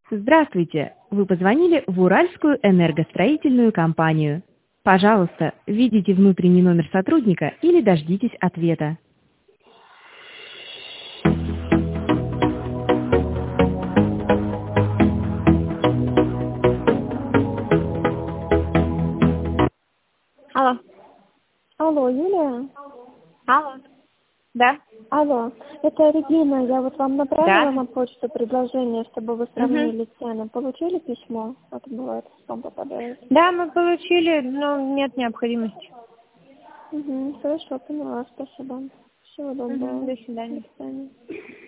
Здравствуйте! Вы позвонили в Уральскую энергостроительную компанию. Пожалуйста, введите внутренний номер сотрудника или дождитесь ответа. Алло. Алло, Юлия? Алло. Да. Алло, это Регина. Я вот вам направила Да. на почту предложение, чтобы вы Угу. сравнили цены. Получили письмо? Это бывает, спам попадает. Да, мы получили, но нет необходимости. Угу, хорошо, поняла, спасибо. Всего доброго. До свидания. До свидания.